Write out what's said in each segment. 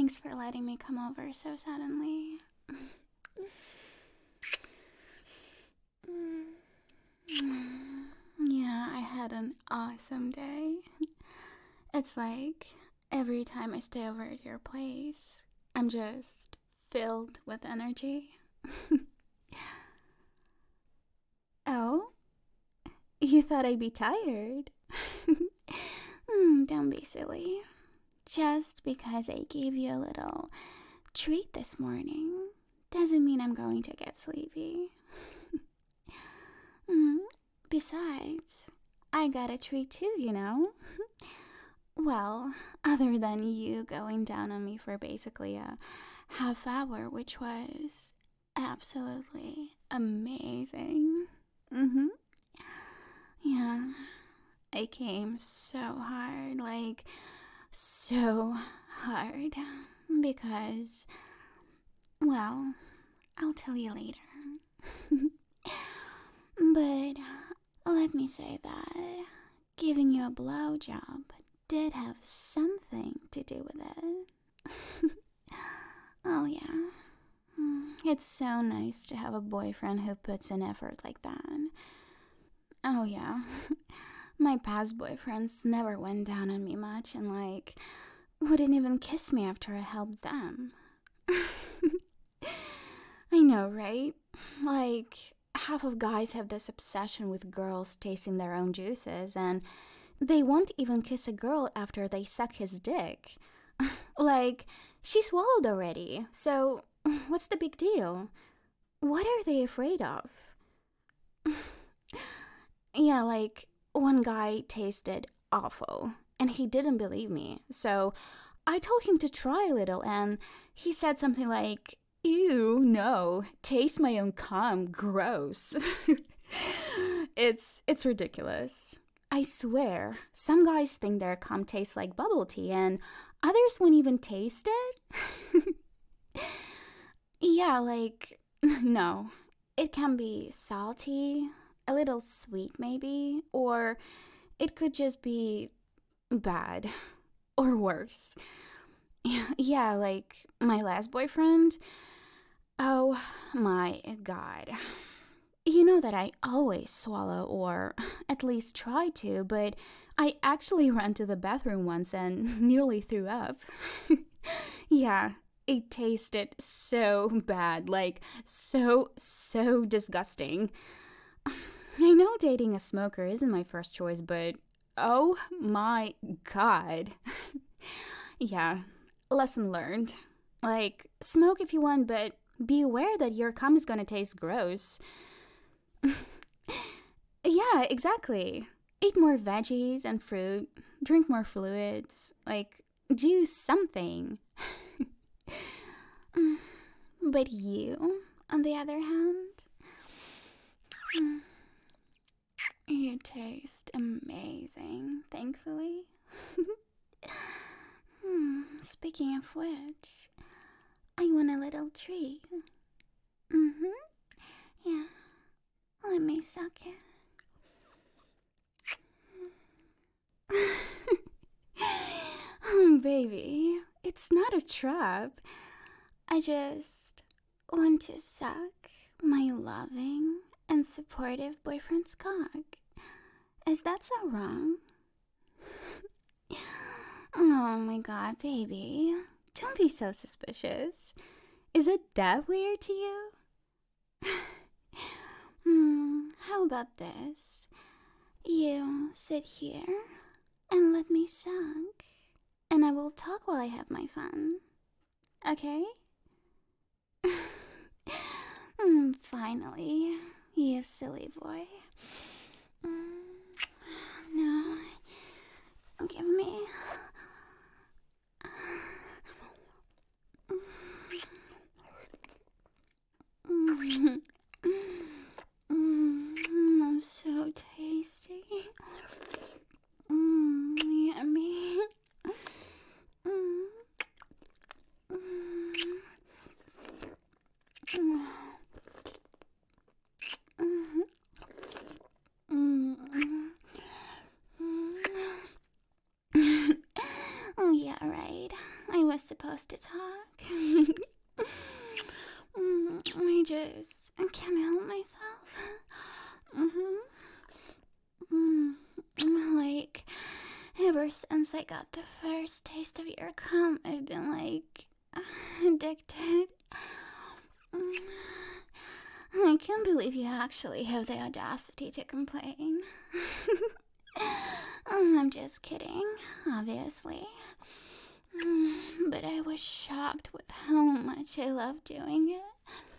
Thanks for letting me come over so suddenly. Yeah, I had an awesome day. It's like every time I stay over at your place, I'm just filled with energy. Oh, you thought I'd be tired? Don't be silly. Just because I gave you a little treat this morning doesn't mean I'm going to get sleepy. Mm, Besides, I got a treat too, you know? Well, other than you going down on me for basically a half hour, which was absolutely amazing. Mm-hmm. Yeah, I came so hard, like so hard, because, well, I'll tell you later. But let me say that giving you a blowjob did have something to do with it. Oh, yeah. It's so nice to have a boyfriend who puts in effort like that. Oh, yeah. My past boyfriends never went down on me much and, like, wouldn't even kiss me after I helped them. I know, right? Like, half of guys have this obsession with girls tasting their own juices, and they won't even kiss a girl after they suck his dick. Like, she swallowed already, so what's the big deal? What are they afraid of? Yeah, like, one guy tasted awful, and he didn't believe me, so I told him to try a little, and he said something like, "Ew, no, taste my own cum, gross." It's ridiculous. I swear, some guys think their cum tastes like bubble tea, and others won't even taste it. Yeah, like, no. It can be salty, a little sweet maybe, or it could just be bad, or worse. Yeah, like my last boyfriend. Oh my god. You know that I always swallow, or at least try to, but I actually ran to the bathroom once and nearly threw up. Yeah, it tasted so bad, like so disgusting. I know dating a smoker isn't my first choice, but oh my god. Yeah, lesson learned. Like, smoke if you want, but be aware that your cum is gonna taste gross. Yeah, exactly. Eat more veggies and fruit, drink more fluids, like, do something. But you, on the other hand, you taste amazing, thankfully. Speaking of which, I want a little treat. Mm-hmm. Yeah, let me suck it. Oh, baby, it's not a trap. I just want to suck my loving and supportive boyfriend's cock. Is that so wrong? Oh my god, baby. Don't be so suspicious. Is it that weird to you? How about this? You sit here and let me suck, and I will talk while I have my fun. Okay? Finally, you silly boy. No, give me. So tasty. Yummy. Oh, yeah, right. I was supposed supposed to talk. I can't help myself. Like, ever since I got the first taste of your cum, I've been like addicted. I can't believe you actually have the audacity to complain. I'm just kidding, obviously. But I was shocked with how much I love doing it.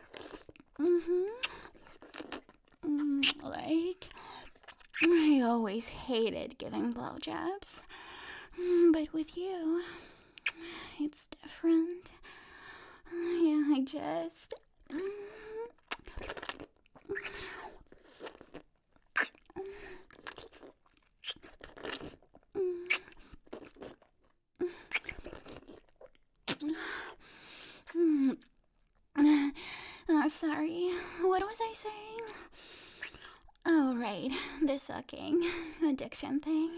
Like, I always hated giving blowjobs. But with you, it's different. Yeah, I just... Sorry, what was I saying? Oh, right, the sucking addiction thing.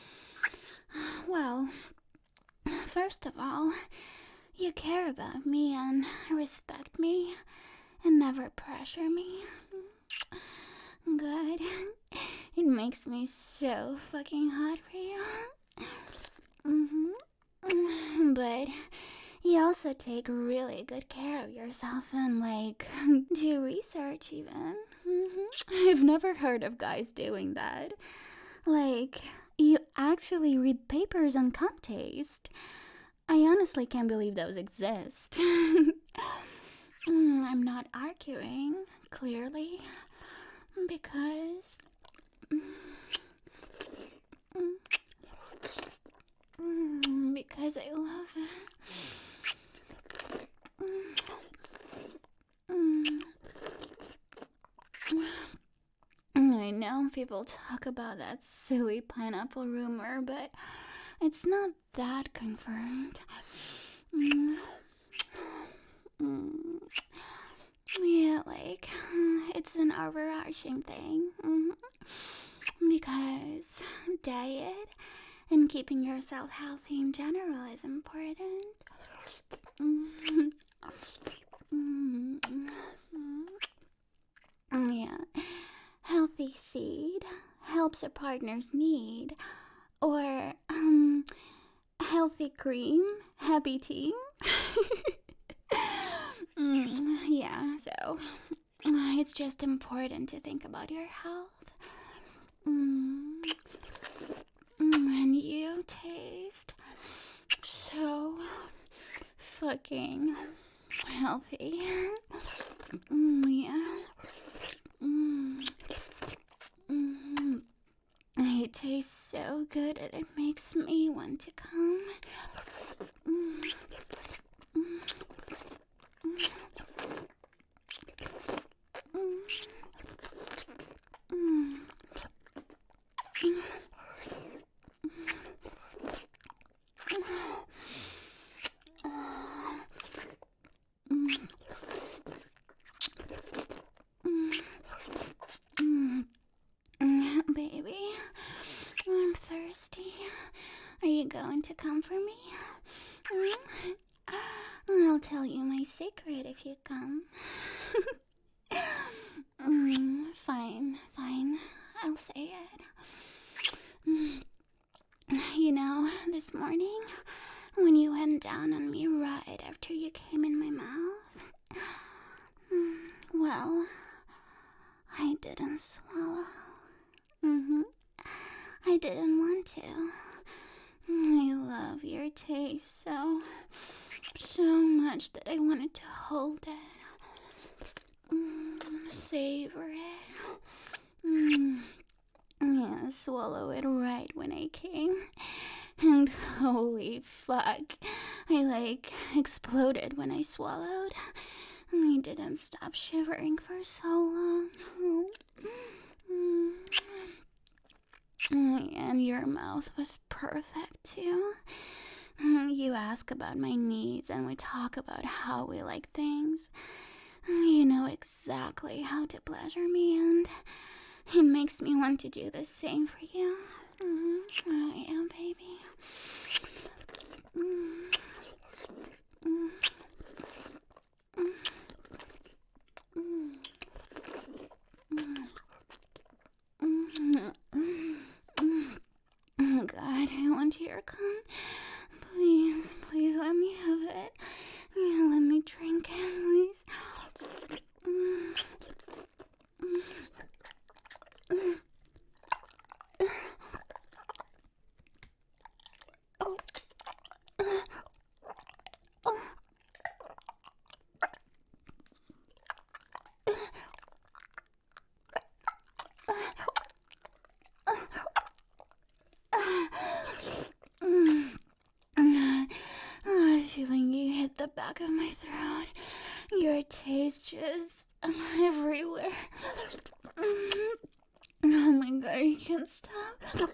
Well, first of all, you care about me and respect me and never pressure me. Good. It makes me so fucking hot for you. But you also take really good care of yourself and, like, do research even. I've never heard of guys doing that. Like, you actually read papers on cum taste. I honestly can't believe those exist. I'm not arguing, clearly, because... because I love it. I know people talk about that silly pineapple rumor, but it's not that confirmed. Yeah, like, it's an overarching thing. Because diet and keeping yourself healthy in general is important. Yeah, healthy seed helps a partner's need, or healthy cream, happy team. Yeah, so it's just important to think about your health. And you taste so fucking healthy. Yeah. It tastes so good that it makes me want to come. Baby, I'm thirsty. Are you going to come for me? I'll tell you my secret if you come. Fine. I'll say it. You know, this morning, when you went down on me right after you came in my mouth, well, I didn't swallow. I didn't want to. I love your taste so much that I wanted to hold it, savor it, yeah, swallow it right when I came. And holy fuck, I like exploded when I swallowed. I didn't stop shivering for so long. And your mouth was perfect too. You ask about my needs and we talk about how we like things. You know exactly how to pleasure me, and it makes me want to do the same for you. Oh yeah, baby. just everywhere. Oh my god, I can't stop.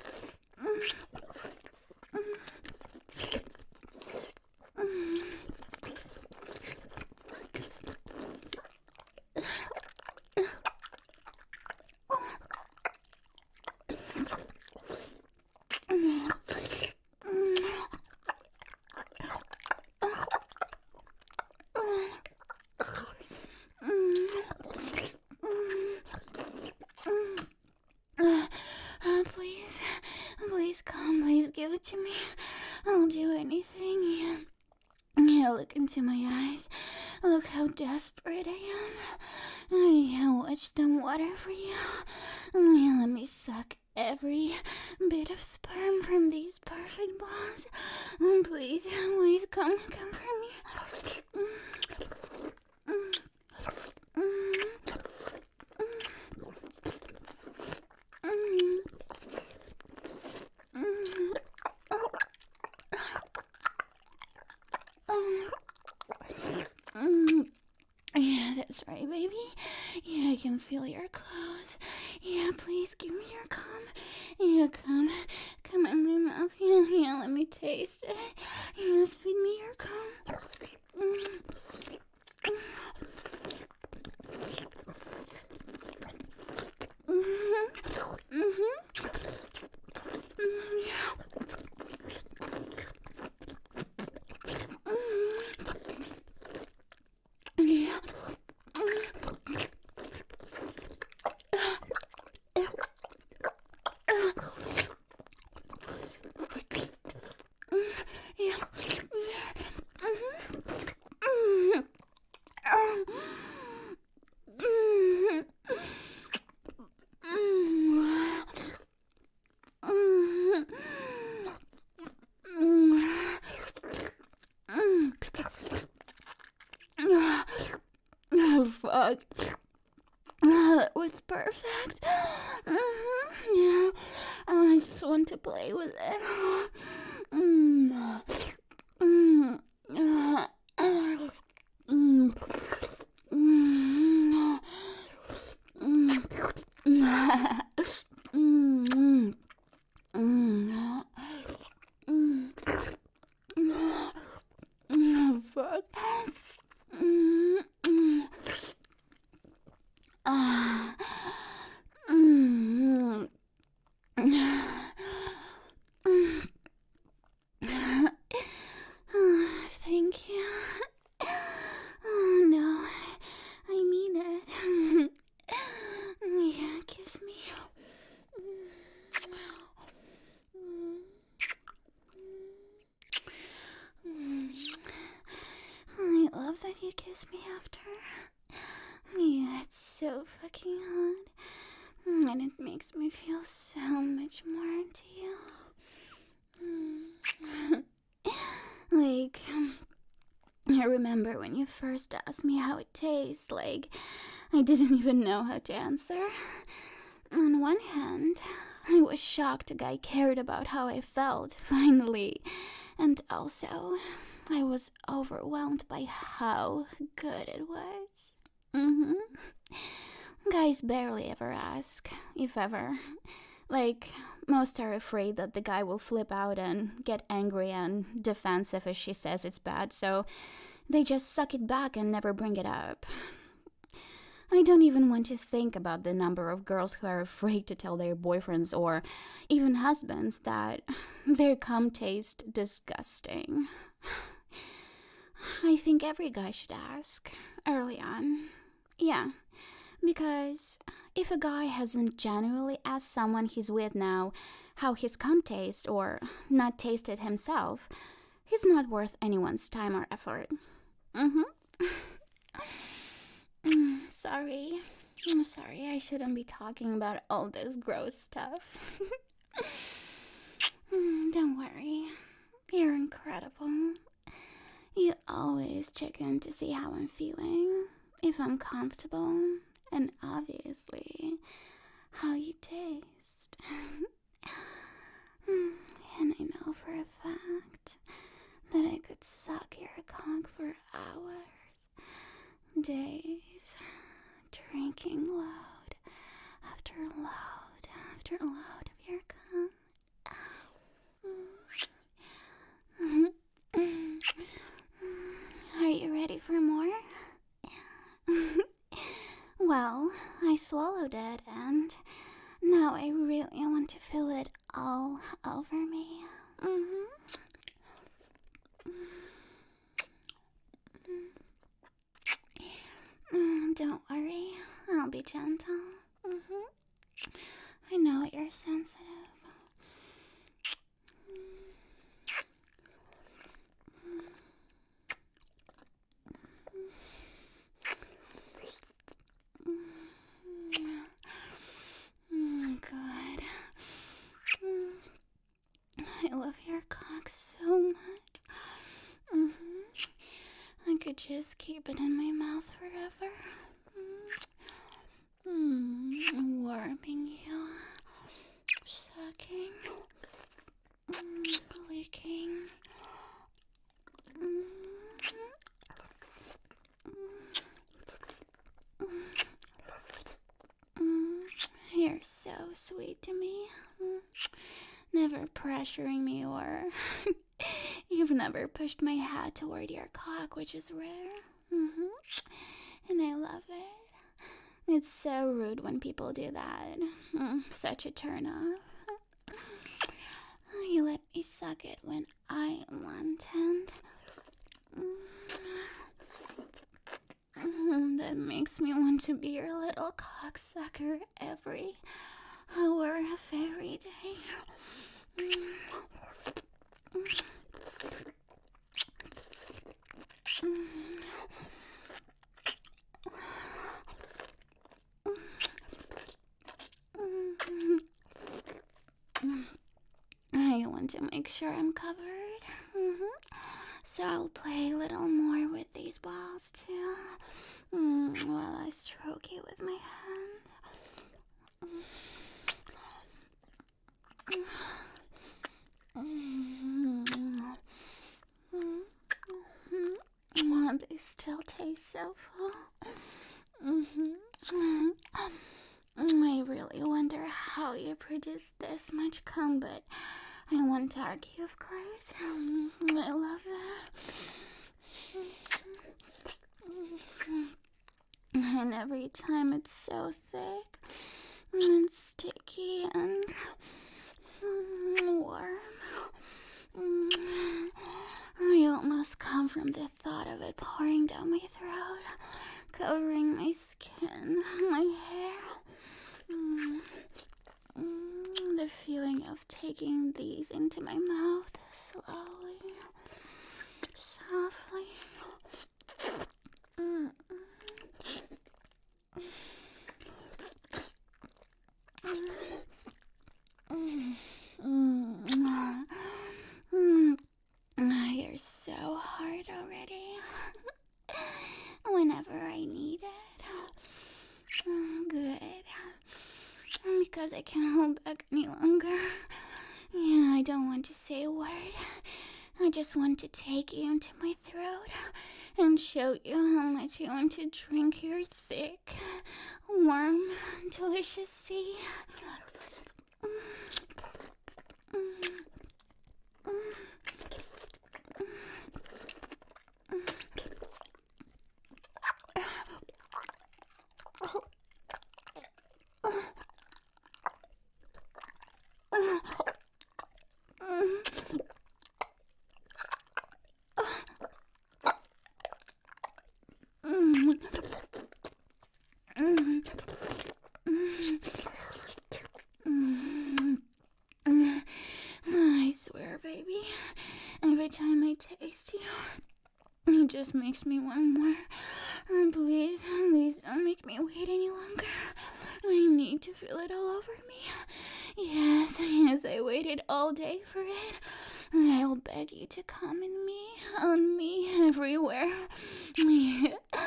Please, please come, please give it to me. I'll do anything. Yeah, look into my eyes. Look how desperate I am. I watch them water for you. Yeah, let me suck every bit of sperm from these perfect balls. Please, please come for me. Yeah, that's right, baby. Yeah, I can feel your clothes. Yeah, please give me your cum. Yeah, come in my mouth. Yeah, let me taste it. Yes, feed me your cum. Oh, fuck. That was perfect. Yeah, I just want to play with it. Oh, fuck. Thank you. Oh no, I mean it. Yeah, kiss me. I love that you kiss me after. Yeah, it's so fucking hot. And it makes me feel so much more into you. Like, I remember when you first asked me how it tastes, like, I didn't even know how to answer. On one hand, I was shocked a guy cared about how I felt, finally. And also, I was overwhelmed by how good it was. Guys barely ever ask, if ever. Like, most are afraid that the guy will flip out and get angry and defensive if she says it's bad, so they just suck it back and never bring it up. I don't even want to think about the number of girls who are afraid to tell their boyfriends or even husbands that their cum tastes disgusting. I think every guy should ask early on. Yeah, because if a guy hasn't genuinely asked someone he's with now how his cum tastes or not tasted himself, he's not worth anyone's time or effort. Sorry. I'm sorry, I shouldn't be talking about all this gross stuff. Don't worry. You're incredible. You always check in to see how I'm feeling, if I'm comfortable, and obviously, how you taste. And I know for a fact that I could suck your cock for hours days, drinking load after load after load of your cum. Are you ready for more? Well, I swallowed it, and now I really want to feel it all over me. Don't worry, I'll be gentle. I know you're sensitive. Good. I love your cock so much. I could just keep it in my mouth forever. Warming you, sucking, licking. You're so sweet to me. Never pressuring me, or you've never pushed my head toward your cock, which is rare. And I love it. It's so rude when people do that. Such a turn off. You let me suck it when I want, and that makes me want to be your little cocksucker every hour of every day. I want to make sure I'm covered. So I'll play a little more with these balls too, while I stroke you with my hand. They still taste so full. I really wonder how you produce this much cum, but I won't argue, of course. I love it. And every time it's so thick and sticky and warm. I almost come from the thought of it pouring down my throat, covering my skin, my hair. The feeling of taking these into my mouth slowly, softly. You're so hard already. Whenever I need it. Good. Because I can't hold back any longer. Yeah, I don't want to say a word. I just want to take you into my throat and show you how much I want to drink your thick, warm, delicious sea. I swear, baby, every time I taste you, it just makes me want more. Please don't make me wait any longer. I need to feel it all over me. Yes, I waited all day for it. I'll beg you to come in me, on me, everywhere.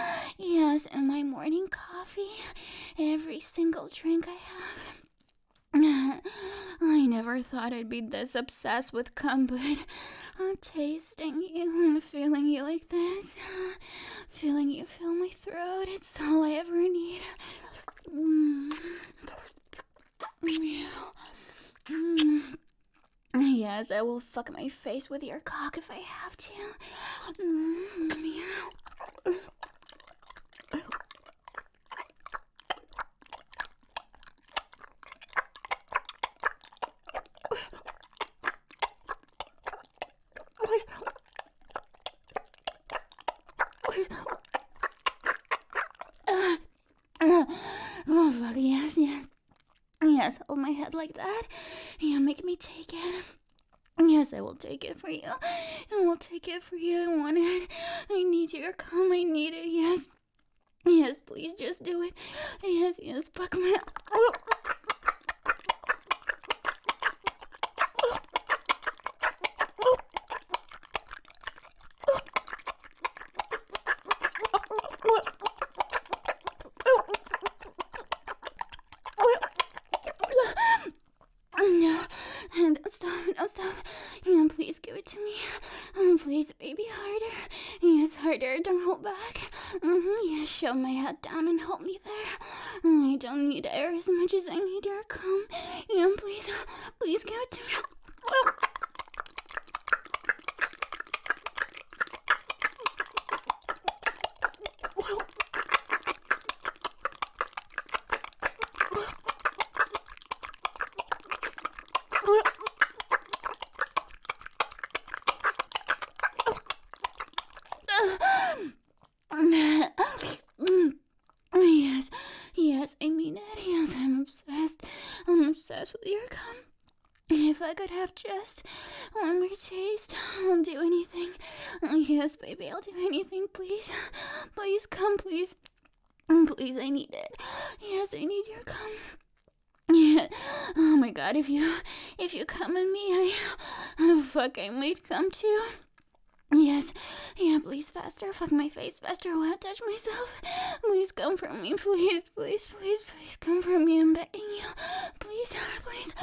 Yes, and my morning coffee, every single drink I have. I never thought I'd be this obsessed with cum, but tasting you and feeling you like this, feeling you fill my throat, it's all I ever need. Mm. Mm. Yes, I will fuck my face with your cock if I have to. Oh, fuck, yes, yes. Yes, hold my head like that. Yeah, make me take it. Yes, I will take it for you. I will take it for you. I want it. I need your cum. I need it. Yes. Yes, please just do it. Yes, yes, fuck my. No, don't stop, don't stop. Yeah, please give it to me. Please, baby, harder. Yes, harder, don't hold back. Yeah, shove my head down and hold me there. I don't need air as much as I need your cum. Yeah, please, please give it to me. Yes, yes, I mean it. Yes, I'm obsessed. I'm obsessed with your cum. If I could have just one more taste, I'll do anything. Yes, baby, I'll do anything. Please, please come, please. Please, I need it. Yes, I need your cum. Yeah. Oh my god, if you come on me, I might come too. Yes, yeah, please faster. Fuck my face faster. I want to touch myself. Please come from me, please, please, please, please come from me. I'm begging you. Please, please.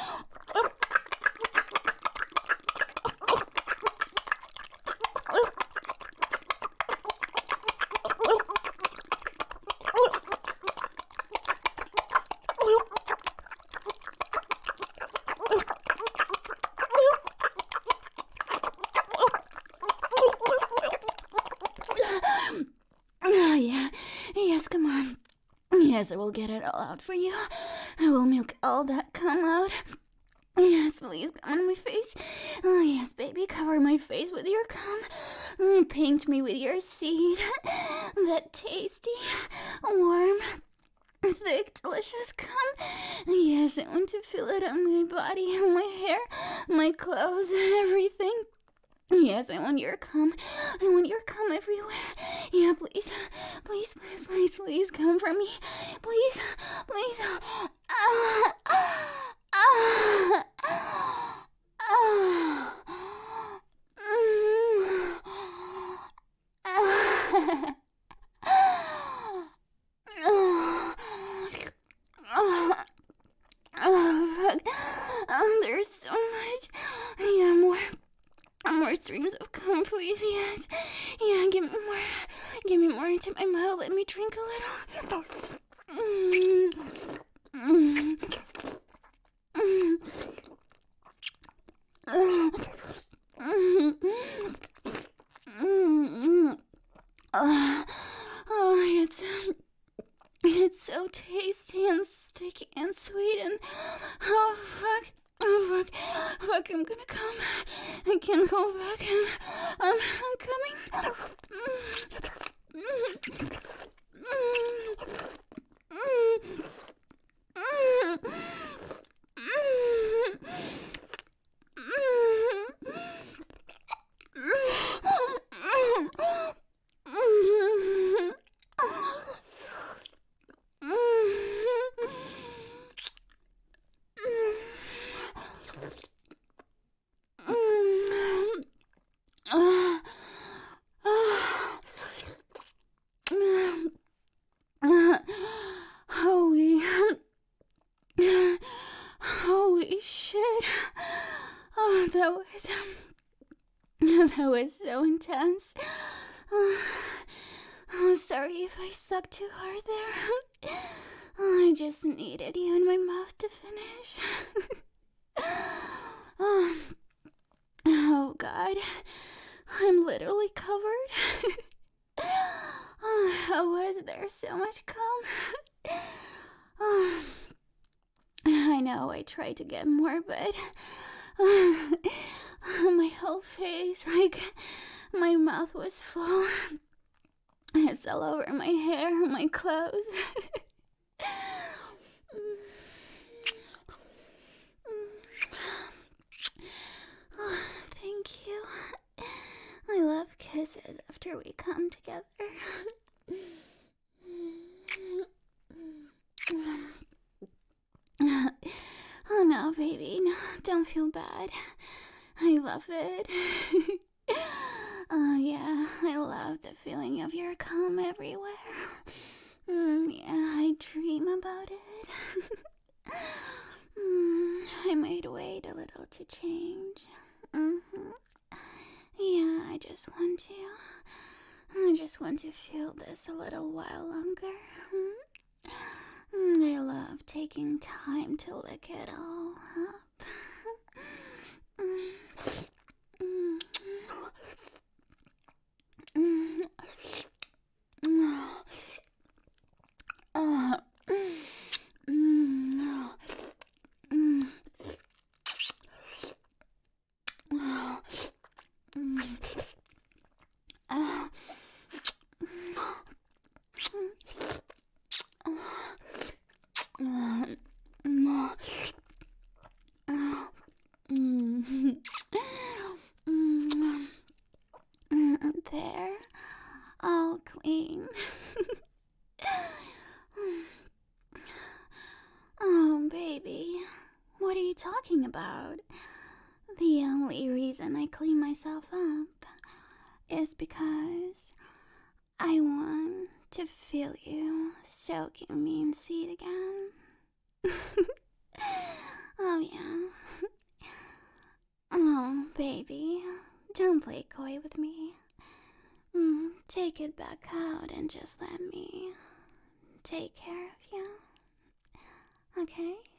Yeah, yes, come on. Yes, I will get it all out for you. I will milk all that cum out. Yes, please, come on my face. Oh, yes, baby, cover my face with your cum. Paint me with your seed. That tasty, warm, thick, delicious cum. Yes, I want to feel it on my body, on my hair, my clothes, everything. Yes, I want your cum. I want your cum everywhere. Yeah, please, please, please, please, please come for me. Please, please. Ah, ah, ah, ah. Ah. Fuck. There's so much. Yeah, more streams of cum, please. Yes. Yeah, give me more. Give me more into my mouth. Let me drink a little. Oh, it's so tasty and sticky and sweet and oh fuck. Oh fuck, I'm gonna come. I can't go back. I'm coming. Holy shit. Oh, that was so intense. I'm sorry if I sucked too hard there. I just needed you in my mouth to finish. Oh god, I'm literally covered. How was there so much cum? I know I tried to get more, but my whole face, like my mouth was full. It's all over my hair, my clothes. Thank you. I love kisses after we come together. Oh no, baby, no, don't feel bad. I love it. Oh yeah, I love the feeling of your cum everywhere. Yeah, I dream about it. I might wait a little to change. Yeah, I just want to feel this a little while longer. I love taking time to lick it all up. There, all clean. Oh, baby, what are you talking about? The only reason I clean myself up is because I want to feel you soaking me in seed again. Oh, yeah. Oh, baby, don't play coy with me. Take it back out and just let me take care of you. Okay?